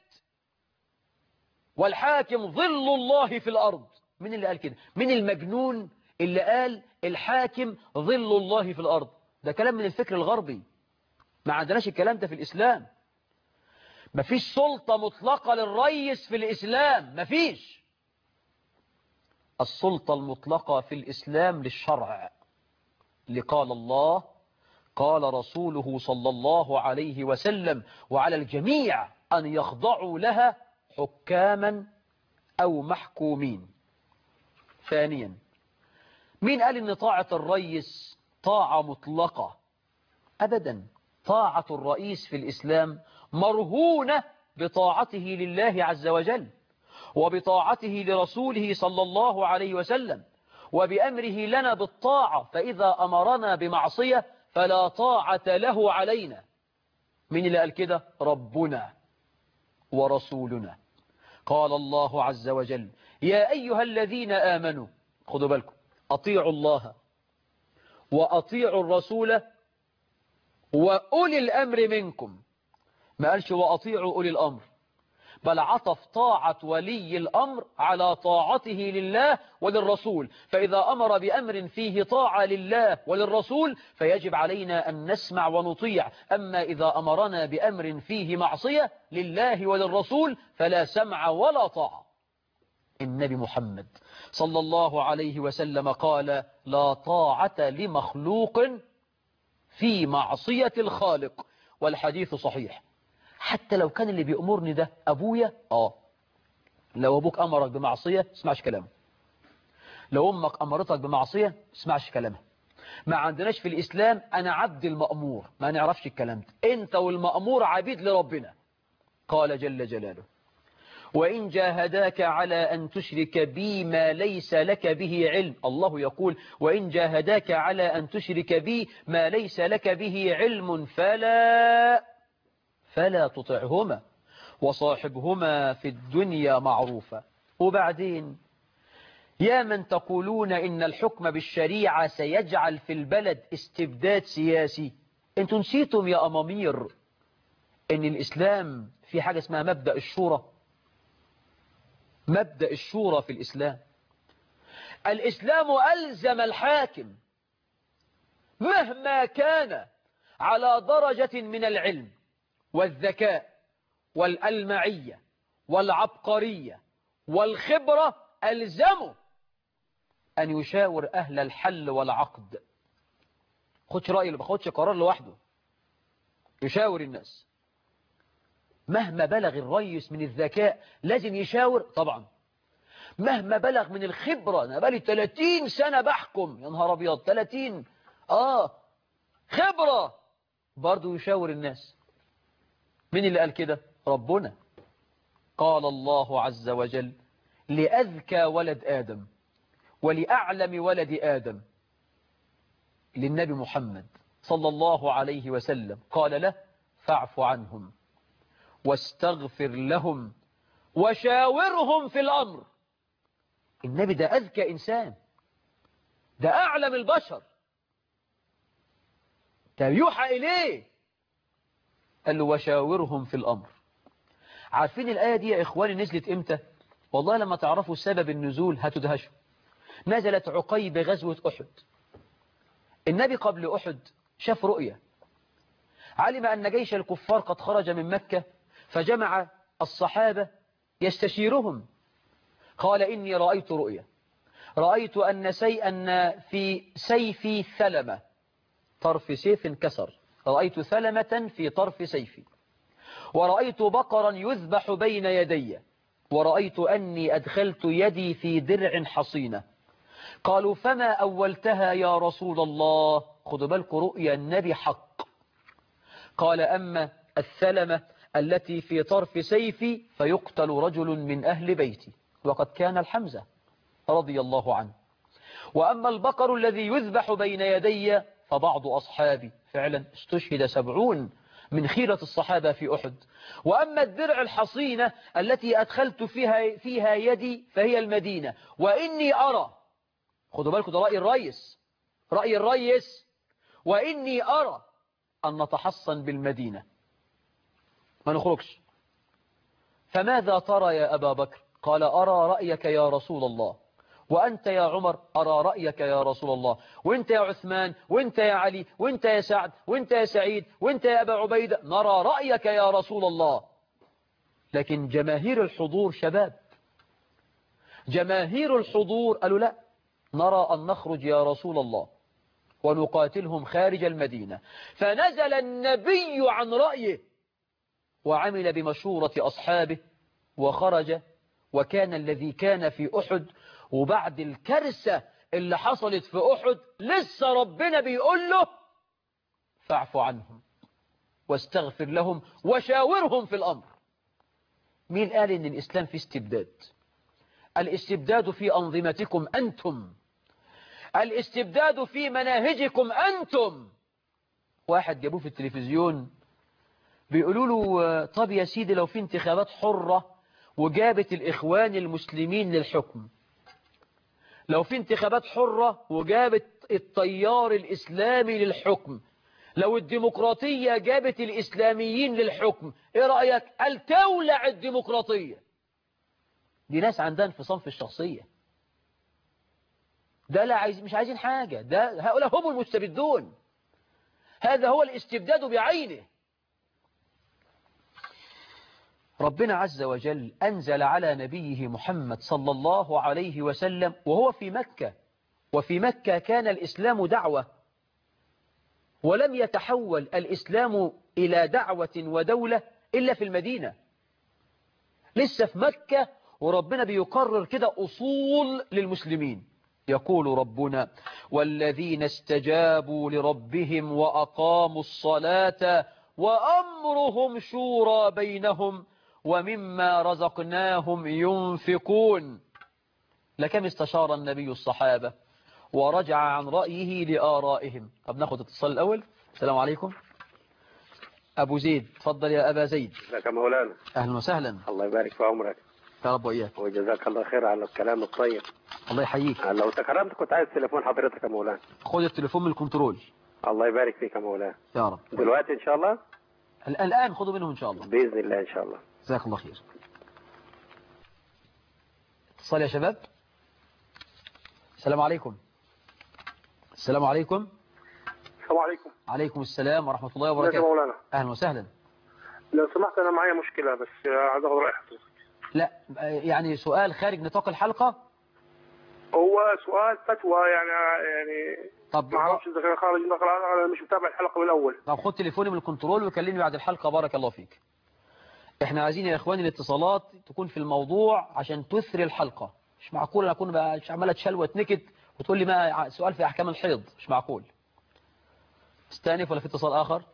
والحاكم ظل الله في الأرض. مين اللي قال كده؟ مين المجنون اللي قال الحاكم ظل الله في الأرض؟ ده كلام من الفكر الغربي، ما عندناش الكلام ده في الإسلام. مفيش سلطة مطلقة للرئيس في الإسلام، مفيش. السلطة المطلقة في الإسلام للشرع، لقال الله قال رسوله صلى الله عليه وسلم، وعلى الجميع أن يخضعوا لها حكاما أو محكومين. ثانيا، مين قال إن طاعة الرئيس طاعة مطلقة؟ أبدا. طاعة الرئيس في الإسلام مرهونة بطاعته لله عز وجل، وبطاعته لرسوله صلى الله عليه وسلم، وبأمره لنا بالطاعة، فإذا أمرنا بمعصية فلا طاعة له علينا. من اللي قال كده؟ ربنا ورسولنا. قال الله عز وجل يا أيها الذين آمنوا، خذوا بالكم، أطيعوا الله وأطيعوا الرسول وأولي الأمر منكم، ما قالش وأطيعوا أولي الأمر، بل عطف طاعة ولي الأمر على طاعته لله وللرسول. فإذا أمر بأمر فيه طاعة لله وللرسول فيجب علينا أن نسمع ونطيع. أما إذا أمرنا بأمر فيه معصية لله وللرسول فلا سمع ولا طاعة. النبي محمد صلى الله عليه وسلم قال لا طاعة لمخلوق في معصية الخالق، والحديث صحيح. حتى لو كان اللي بيأمرني ده أبويا، آه لو أبوك أمرك بمعصية اسمعش كلامه، لو أمك أمرتك بمعصية اسمعش كلامها. ما عندناش في الإسلام أنا عبد المأمور، ما نعرفش الكلام ده، أنت والمأمور عبيد لربنا. قال جل جلاله وإن جاهداك على أن تشرك بي ما ليس لك به علم، الله يقول وإن جاهداك على أن تشرك بي ما ليس لك به علم فلا فلا تطعهما وصاحبهما في الدنيا معروفا. وبعدين يا من تقولون إن الحكم بالشريعة سيجعل في البلد استبداد سياسي، انتوا نسيتم يا أمامير إن الإسلام في حاجة اسمها مبدأ الشورى. مبدأ الشورى في الإسلام، الإسلام ألزم الحاكم مهما كان على درجة من العلم والذكاء والألمعية والعبقرية والخبرة، ألزمه أن يشاور أهل الحل والعقد. خدش رأي، ما خدش قرار لوحده، يشاور الناس. مهما بلغ الرئيس من الذكاء لازم يشاور طبعا، مهما بلغ من الخبرة. أنا بقالي ثلاثين سنة بحكم، يا نهار أبيض ثلاثين آه خبرة، برضو يشاور الناس. مين اللي قال كده؟ ربنا. قال الله عز وجل لأذكى ولد آدم ولأعلم ولد آدم للنبي محمد صلى الله عليه وسلم، قال له فاعف عنهم واستغفر لهم وشاورهم في الأمر. النبي ده أذكى إنسان، ده أعلم البشر، ده يوحى إليه، قال له وشاورهم في الأمر. عارفين الآية دي يا إخواني نزلت إمتى؟ والله لما تعرفوا سبب النزول هتدهشوا. نزلت عقيب غزوة أحد. النبي قبل أحد شاف رؤية، علم أن جيش الكفار قد خرج من مكة، فجمع الصحابة يستشيرهم. قال إني رأيت رؤية، رأيت أن سي أن في سيفي ثلمة، طرف سيف انكسر، رأيت ثلمة في طرف سيفي، ورأيت بقرا يذبح بين يدي، ورأيت أني أدخلت يدي في درع حصينة. قالوا فما أولتها يا رسول الله؟ خذوا بالكم رؤيا النبي حق. قال أما الثلمة التي في طرف سيفي فيقتل رجل من أهل بيتي، وقد كان الحمزة رضي الله عنه. وأما البقر الذي يذبح بين يدي فبعض أصحابي، فعلا استشهد سبعون من خيرة الصحابة في أحد. وأما الدرع الحصينة التي أدخلت فيها, فيها يدي فهي المدينة، وإني أرى، خذوا بالكم ده رأي الرئيس، رأي الرئيس، وإني أرى أن نتحصن بالمدينة ما نخرجش. فماذا ترى يا أبا بكر؟ قال أرى رأيك يا رسول الله، وأنت يا عمر أرى رأيك يا رسول الله، وأنت يا عثمان، وأنت يا علي، وأنت يا سعد، وأنت يا سعيد، وأنت يا أبا عبيدة نرى رأيك يا رسول الله. لكن جماهير الحضور شباب، جماهير الحضور قالوا لا، نرى أن نخرج يا رسول الله ونقاتلهم خارج المدينة. فنزل النبي عن رأيه وعمل بمشورة أصحابه وخرج. وكان الذي كان في أحد، وبعد الكارثة اللي حصلت في أحد لسه ربنا بيقول له فاعف عنهم واستغفر لهم وشاورهم في الأمر. مين قال إن الإسلام في استبداد؟ الاستبداد في أنظمتكم أنتم، الاستبداد في مناهجكم أنتم. واحد جابوه في التلفزيون بيقولوا له طب يا سيدي لو في انتخابات حرة وجابت الإخوان المسلمين للحكم، لو في انتخابات حرة وجابت التيار الإسلامي للحكم، لو الديمقراطية جابت الإسلاميين للحكم إيه رأيك؟ قال تولع الديمقراطية. دي ناس عندها انفصام في الشخصية. ده لا عايز مش عايزين حاجة، ده هؤلاء هم المستبدون. هذا هو الاستبداد بعينه. ربنا عز وجل أنزل على نبيه محمد صلى الله عليه وسلم وهو في مكة، وفي مكة كان الإسلام دعوة، ولم يتحول الإسلام إلى دعوة ودولة إلا في المدينة. لسه في مكة وربنا بيقرر كده أصول للمسلمين. يقول ربنا: والذين استجابوا لربهم وأقاموا الصلاة وأمرهم شورى بينهم ومما رزقناهم ينفقون. لكم استشار النبي الصحابة ورجع عن رأيه لآرائهم. طب ناخد اتصال الأول. السلام عليكم. أبو زيد، تفضل يا أبا زيد. ازيك يا مولانا؟ أهلا وسهلا. الله يبارك في عمرك يا رب وإياك. وجزاك الله خير على الكلام الطيب. الله يحييك. لو تكرمت كنت عايز تليفون حضرتك يا مولانا. خد التليفون من الكنترول. الله يبارك فيك يا مولانا. يا رب. دلوقتي إن شاء الله. الآن خذوا منه إن شاء الله. بإذن الله إن شاء الله. جزاك الله خير. اتصال يا شباب. السلام عليكم. السلام عليكم. السلام عليكم. عليكم السلام ورحمة الله ازيك وبركاته. يا مولانا؟ أهلا وسهلا. لو سمحت أنا معايا مشكلة بس عايز أخد رأي حضرتك. لا يعني سؤال خارج نطاق الحلقة. هو سؤال فتوى يعني يعني طب ما اعرفش اذا كان خارج نطاق الحلقة، انا مش متابع الحلقة من الأول. طب خد تليفوني من الكنترول وكلمني بعد الحلقة. بارك الله فيك. احنا عايزين يا اخواني الاتصالات تكون في الموضوع عشان تثري الحلقة. مش معقول انا اكون بقى عماله تشلوت نكت وتقول لي ما سؤال في احكام الحيض. مش معقول. استأنف ولا في اتصال آخر؟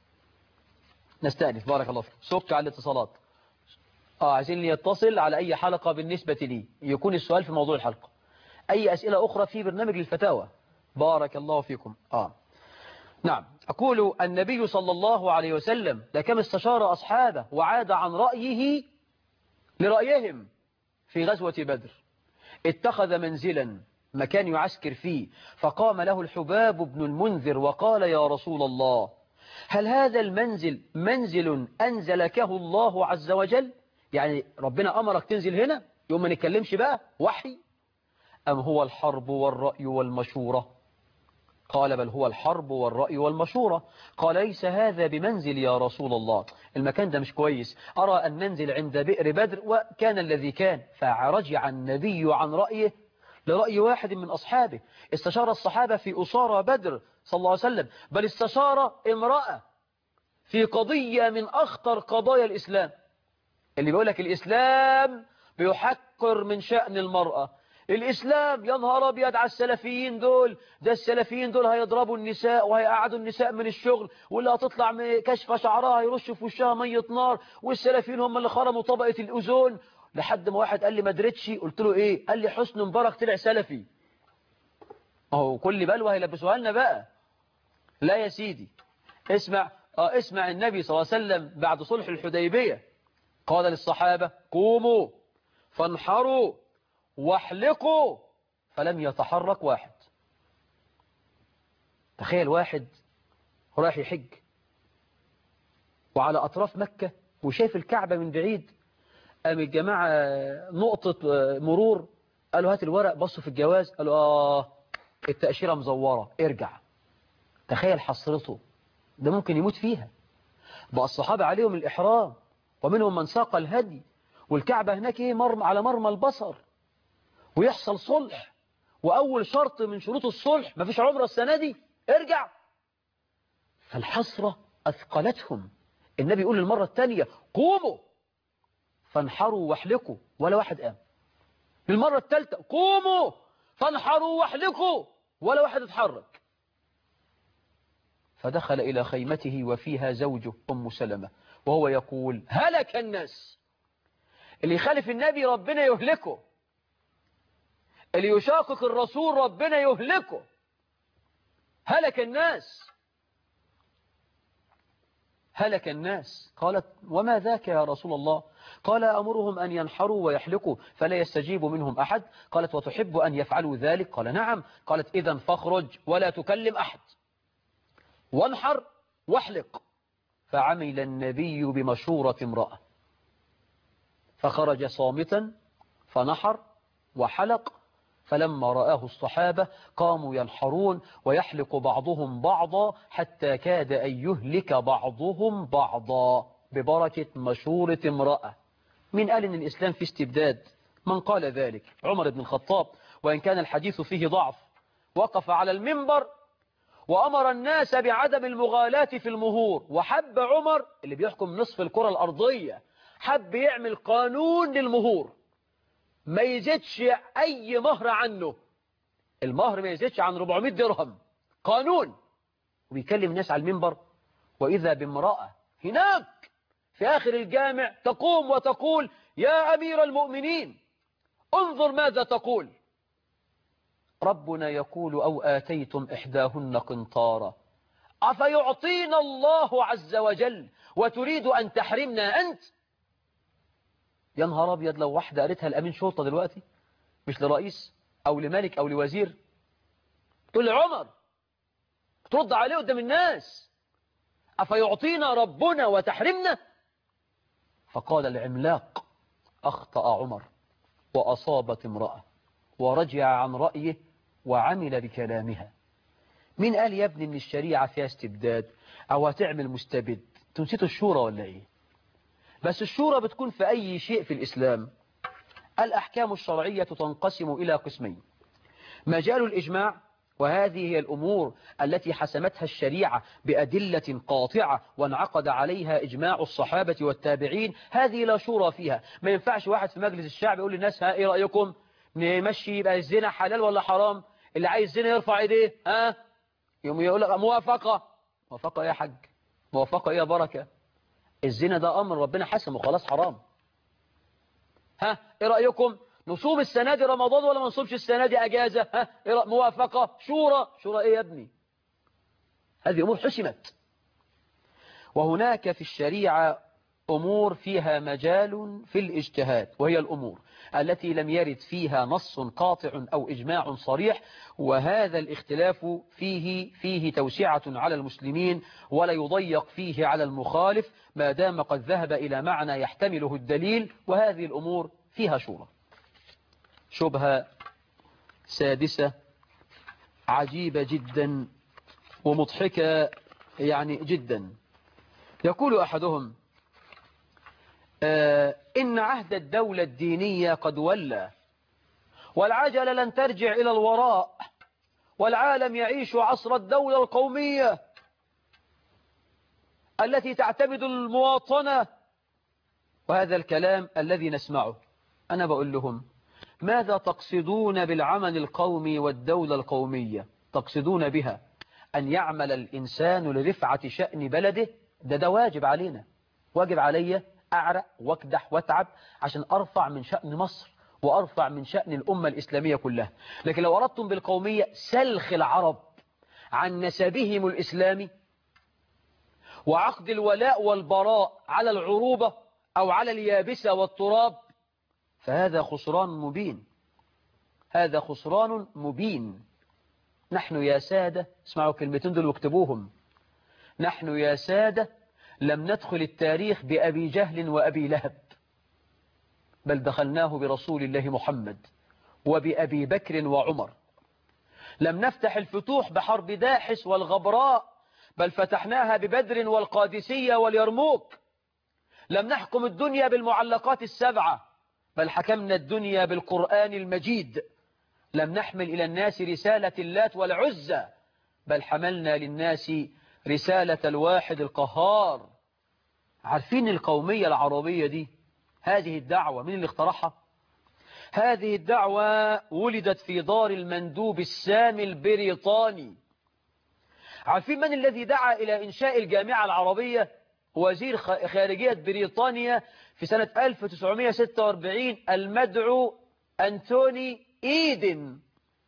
نستأنف. بارك الله فيك. سك على الاتصالات. اه عايزين لي يتصل على أي حلقة بالنسبة لي يكون السؤال في موضوع الحلقة. أي أسئلة أخرى في برنامج للفتاوى. بارك الله فيكم. آه نعم. أقول النبي صلى الله عليه وسلم لكم استشار أصحابه وعاد عن رأيه لرأيهم في غزوة بدر. اتخذ منزلا مكان يعسكر فيه، فقام له الحباب بن المنذر وقال: يا رسول الله، هل هذا المنزل منزل أنزلكه الله عز وجل؟ يعني ربنا أمرك تنزل هنا يوم ما نتكلمش بقى وحي، أم هو الحرب والرأي والمشورة؟ قال: بل هو الحرب والرأي والمشورة. قال: ليس هذا بمنزل يا رسول الله، المكان ده مش كويس، أرى أن ننزل عند بئر بدر. وكان الذي كان، فرجع النبي عن رأيه لرأي واحد من أصحابه. استشار الصحابة في أسارى بدر صلى الله عليه وسلم، بل استشار امرأة في قضية من أخطر قضايا الإسلام. اللي بيقول لك الإسلام بيحقر من شأن المرأة، الإسلام يا نهار أبيض على السلفيين دول، ده السلفيين دول هيضربوا النساء وهيقعدوا النساء من الشغل، واللي هتطلع كشف شعرها هيرشوا في وشها مية نار، والسلفيين هم اللي خرموا طبقة الأوزون. لحد ما واحد قال لي ما درتش، قلت له ايه؟ قال لي حسن مبارك طلع سلفي. اهو كل بلوه هيلبسوها لنا بقى. لا يا سيدي، اسمع اه اسمع النبي صلى الله عليه وسلم بعد صلح الحديبية قال للصحابة: قوموا فانحروا واحلقوا، فلم يتحرك واحد. تخيل واحد رايح يحج وعلى أطراف مكة وشايف الكعبة من بعيد، قام الجماعة نقطة مرور قالوا هات الورق، بصوا في الجواز قالوا آه التأشيرة مزورة ارجع. تخيل حسرته، ده ممكن يموت فيها. بقى الصحابة عليهم الإحرام ومنهم من ساق الهدي، والكعبة هناك ايه مرمى على مرمى البصر، ويحصل صلح، وأول شرط من شروط الصلح مفيش عمرة السنة دي، ارجع. فالحسرة أثقلتهم. النبي يقول للمرة الثانية: قوموا فانحروا واحلقوا، ولا واحد قام. للمرة الثالثة: قوموا فانحروا واحلقوا، ولا واحد اتحرك. فدخل إلى خيمته وفيها زوجه أم سلمة وهو يقول: هلك الناس. اللي يخالف النبي ربنا يهلكه، اللي يشاقق الرسول ربنا يهلكه. هلك الناس، هلك الناس. قالت: وما ذاك يا رسول الله؟ قال: أمرهم أن ينحروا ويحلقوا فلا يستجيب منهم أحد. قالت: وتحب أن يفعلوا ذلك؟ قال: نعم. قالت: إذن فاخرج ولا تكلم أحد. وانحر واحلق. فعمل النبي بمشورة امرأة، فخرج صامتا فنحر وحلق. فلما رآه الصحابة قاموا ينحرون ويحلق بعضهم بعضا حتى كاد أن يهلك بعضهم بعضا ببركة مشورة امرأة. من قال إن الإسلام في استبداد؟ من قال ذلك؟ عمر بن الخطاب، وإن كان الحديث فيه ضعف، وقف على المنبر وأمر الناس بعدم المغالاة في المهور. وحب عمر اللي بيحكم نصف الكرة الأرضية حب يعمل قانون للمهور، ما يزيدش أي مهر عنه، المهر ما يزيدش عن أربعمائة درهم، قانون. وبيكلم الناس على المنبر، وإذا بامرأة هناك في آخر الجامع تقوم وتقول: يا أمير المؤمنين انظر ماذا تقول، ربنا يقول: أو آتيتم إحداهن قنطارا أفيعطينا الله عز وجل وتريد أن تحرمنا أنت؟ يا نهار أبيض، لو واحدة قالتها الأمين شرطة دلوقتي، مش لرئيس أو لملك أو لوزير، تقول لعمر، ترد عليه قدام الناس: أفيعطينا ربنا وتحرمنا؟ فقال العملاق: أخطأ عمر وأصابت امرأة، ورجع عن رأيه وعمل بكلامها. مين قال يا ابني ان الشريعة فيها استبداد او هتعمل مستبد؟ تنسيتوا الشورى ولا ايه؟ بس الشورى بتكون في اي شيء في الاسلام. الاحكام الشرعية تنقسم الى قسمين: مجال الاجماع، وهذه هي الامور التي حسمتها الشريعة بادلة قاطعة وانعقد عليها اجماع الصحابة والتابعين، هذه لا شورى فيها. ما ينفعش واحد في مجلس الشعب يقول للناس: ها ايه رأيكم نمشي يبقى الزنا حلال ولا حرام؟ اللي عايز زنا يرفع ايديه. ها يوم يقول لك موافقة. موافقة ايه يا حاج؟ موافقة ايه يا بركة؟ الزنا ده امر ربنا حسمه خلاص حرام. ها ايه رأيكم نصوم السنة دي رمضان ولا ما نصومش السنة دي اجازة؟ ها إيه رأ... موافقة. شورى. شورى ايه يا ابني؟ هذه امور حسمت. وهناك في الشريعة أمور فيها مجال في الاجتهاد، وهي الأمور التي لم يرد فيها نص قاطع أو إجماع صريح، وهذا الاختلاف فيه فيه توسعة على المسلمين ولا يضيق فيه على المخالف ما دام قد ذهب إلى معنى يحتمله الدليل، وهذه الأمور فيها شورى. شبهة سادسة عجيبة جدا ومضحكة يعني جدا. يقول أحدهم: آه إن عهد الدولة الدينية قد ولى، والعجلة لن ترجع إلى الوراء، والعالم يعيش عصر الدولة القومية التي تعتمد المواطنة. وهذا الكلام الذي نسمعه، أنا بقول لهم: ماذا تقصدون بالعمل القومي والدولة القومية؟ تقصدون بها أن يعمل الإنسان لرفعة شأن بلده؟ ده ده واجب علينا، واجب علي أعرق واكدح واتعب عشان أرفع من شأن مصر وأرفع من شأن الأمة الإسلامية كلها. لكن لو أردتم بالقومية سلخ العرب عن نسبهم الإسلامي وعقد الولاء والبراء على العروبة أو على اليابسة والتراب، فهذا خسران مبين، هذا خسران مبين. نحن يا سادة، اسمعوا كلمتين دول واكتبوهم، نحن يا سادة لم ندخل التاريخ بأبي جهل وأبي لهب، بل دخلناه برسول الله محمد وبأبي بكر وعمر. لم نفتح الفتوح بحرب داحس والغبراء، بل فتحناها ببدر والقادسية واليرموك. لم نحكم الدنيا بالمعلقات السبعة، بل حكمنا الدنيا بالقرآن المجيد. لم نحمل إلى الناس رسالة اللات والعزى، بل حملنا للناس رسالة الواحد القهار. عارفين القومية العربية دي، هذه الدعوة من اللي اخترعها؟ هذه الدعوة ولدت في دار المندوب السامي البريطاني. عارفين من الذي دعا إلى إنشاء الجامعة العربية؟ وزير خارجية بريطانيا في سنة ألف وتسعمائة وستة وأربعين المدعو أنتوني إيدن.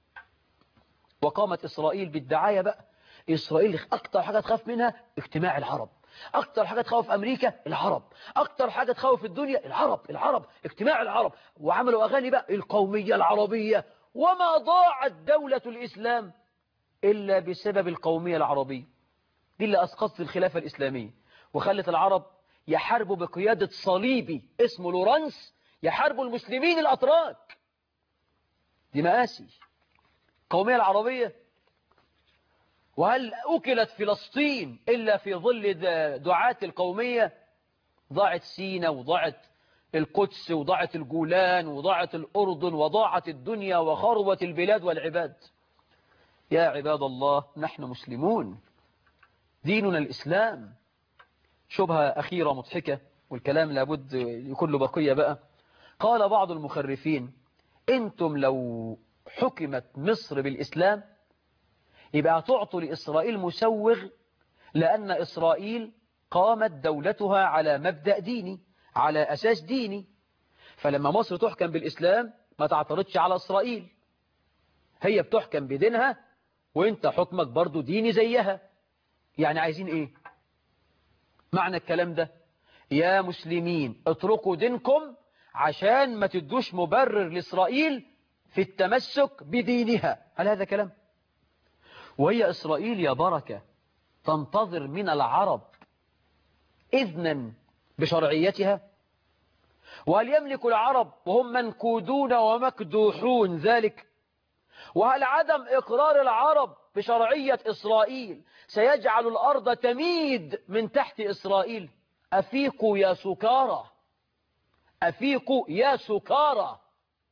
وقامت إسرائيل بالدعاية بقى. إسرائيل أكتر حاجة تخاف منها اجتماع العرب، أكتر حاجة تخوف أمريكا العرب، أكتر حاجة تخوف الدنيا العرب العرب اجتماع العرب. وعملوا أغاني بقى القومية العربية. وما ضاعت دولة الإسلام إلا بسبب القومية العربية. دي اللي أسقطت الخلافة الإسلامية وخلت العرب يحاربوا بقيادة صليبي اسمه لورانس، يحاربوا المسلمين الأتراك. دي مآسي القومية العربية. وهل أكلت فلسطين إلا في ظل دعاة القومية؟ ضاعت سينا وضاعت القدس وضاعت الجولان وضاعت الأردن وضاعت الدنيا وخربت البلاد والعباد. يا عباد الله، نحن مسلمون، ديننا الإسلام. شبهة أخيرة مضحكة والكلام لابد يكون له بقية بقى. قال بعض المخرفين: أنتم لو حكمت مصر بالإسلام يبقى تعطوا لإسرائيل مسوغ، لأن إسرائيل قامت دولتها على مبدأ ديني، على أساس ديني، فلما مصر تحكم بالإسلام ما تعترضش على إسرائيل، هي بتحكم بدينها وانت حكمك برضو ديني زيها. يعني عايزين ايه معنى الكلام ده؟ يا مسلمين اتركوا دينكم عشان ما تدوش مبرر لإسرائيل في التمسك بدينها. هل هذا كلام؟ وهي إسرائيل يا بركة تنتظر من العرب إذنا بشرعيتها؟ وهل يملك العرب وهم منكودون ومكدوحون ذلك؟ وهل عدم إقرار العرب بشرعية إسرائيل سيجعل الأرض تميد من تحت إسرائيل؟ أفيقوا يا سكارى، أفيقوا يا سكارى.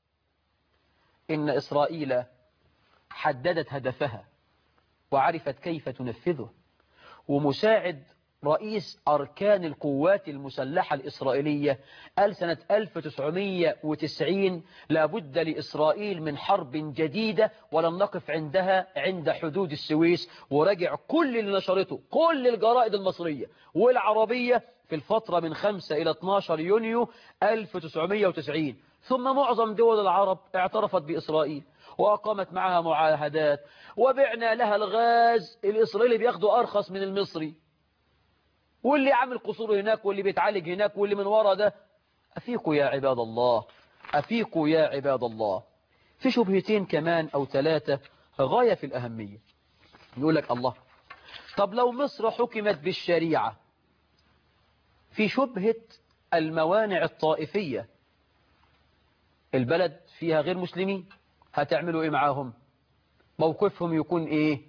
إن إسرائيل حددت هدفها وعرفت كيف تنفذه، ومساعد رئيس أركان القوات المسلحة الإسرائيلية قال سنة ألف وتسعمئة وتسعين لابد لإسرائيل من حرب جديدة ولن نقف عندها عند حدود السويس. ورجع كل اللي نشرته كل الجرائد المصرية والعربية في الفترة من خمسة إلى اثناشر يونيو ألف وتسعمئة وتسعين. ثم معظم دول العرب اعترفت بإسرائيل وأقامت معها معاهدات، وبعنا لها الغاز الإسرائيلي بياخده أرخص من المصري، واللي عامل قصور هناك واللي بيتعالج هناك واللي من ورا ده. أفيقوا يا عباد الله، أفيقوا يا عباد الله. في شبهتين كمان أو ثلاثة غاية في الأهمية. يقول لك الله، طب لو مصر حكمت بالشريعة، في شبهة الموانع الطائفية، البلد فيها غير مسلمين، هتعملوا إيه معاهم؟ موقفهم يكون إيه؟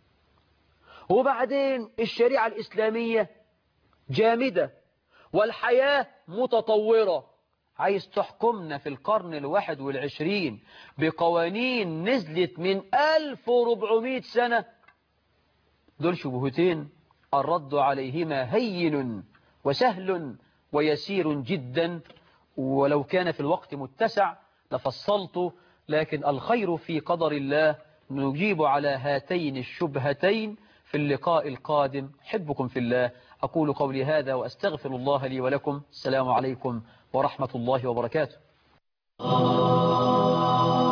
وبعدين الشريعة الإسلامية جامدة والحياة متطورة، عايز تحكمنا في القرن الواحد والعشرين بقوانين نزلت من ألف وأربعمئة سنة؟ دول شبهتين الرد عليهما هين وسهل ويسير جدا، ولو كان في الوقت متسع لفصلت، لكن الخير في قدر الله. نجيب على هاتين الشبهتين في اللقاء القادم. حبكم في الله. أقول قولي هذا وأستغفر الله لي ولكم. السلام عليكم ورحمة الله وبركاته.